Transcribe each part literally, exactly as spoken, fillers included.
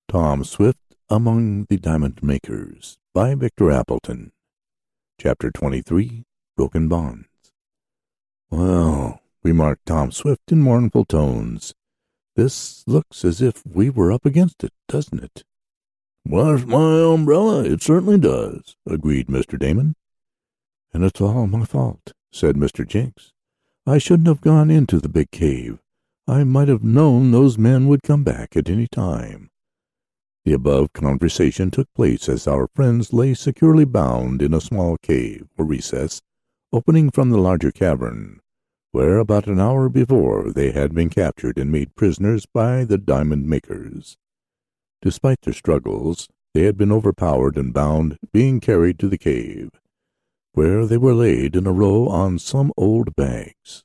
Tom Swift Among the Diamond Makers by Victor Appleton. Chapter twenty-three. Broken Bonds. "Well," remarked Tom Swift in mournful tones, "this looks as if we were up against it, doesn't it?" "Bless my umbrella, it certainly does," agreed Mister Damon. "And it's all my fault," said Mister Jenks. "I shouldn't have gone into the big cave. I might have known those men would come back at any time." The above conversation took place as our friends lay securely bound in a small cave or recess opening from the larger cavern, where about an hour before they had been captured and made prisoners by the diamond makers. Despite their struggles, they had been overpowered and bound, being carried to the cave, where they were laid in a row on some old bags.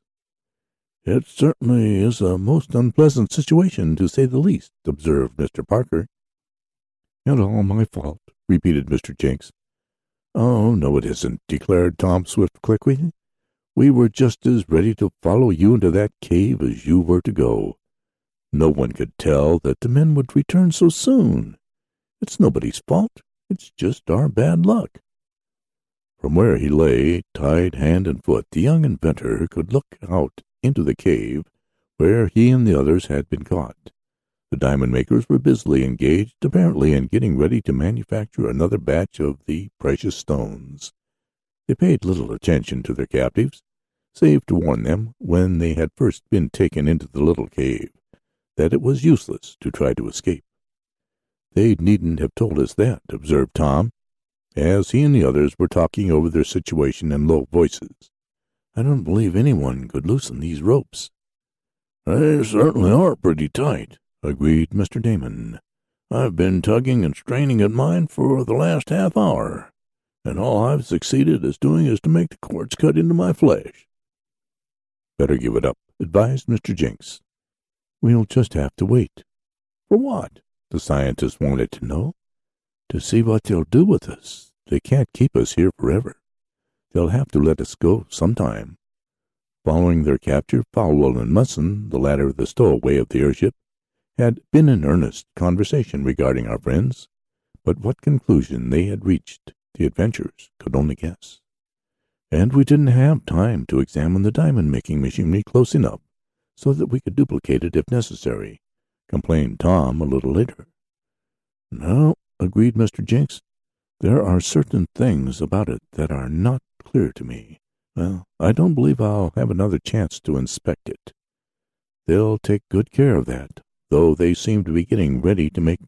"It certainly is a most unpleasant situation, to say the least," observed Mister Parker. "And all my fault," repeated Mister Jenks. "Oh, no, it isn't," declared Tom Swift quickly. "We were just as ready to follow you into that cave as you were to go. No one could tell that the men would return so soon. It's nobody's fault. It's just our bad luck." From where he lay, tied hand and foot, the young inventor could look out into the cave where he and the others had been caught. The diamond makers were busily engaged, apparently, in getting ready to manufacture another batch of the precious stones. They paid little attention to their captives, save to warn them, when they had first been taken into the little cave, that it was useless to try to escape. "They needn't have told us that," observed Tom, as he and the others were talking over their situation in low voices. "I don't believe anyone could loosen these ropes." "They certainly are pretty tight," agreed Mister Damon. "I've been tugging and straining at mine for the last half hour, and all I've succeeded in doing is to make the cords cut into my flesh." "Better give it up," advised Mister Jenks. "We'll just have to wait." "For what?" the scientist wanted to know. "To see what they'll do with us. They can't keep us here forever. They'll have to let us go sometime." Following their capture, Folwell and Munson, the latter the stowaway of the airship, had been in earnest conversation regarding our friends, but what conclusion they had reached the adventurers could only guess. "And we didn't have time to examine the diamond-making machinery close enough so that we could duplicate it if necessary," complained Tom a little later. "No," agreed Mister Jenks. "There are certain things about it that are not clear to me. Well, I don't believe I'll have another chance to inspect it. They'll take good care of that, though they seem to be getting ready to make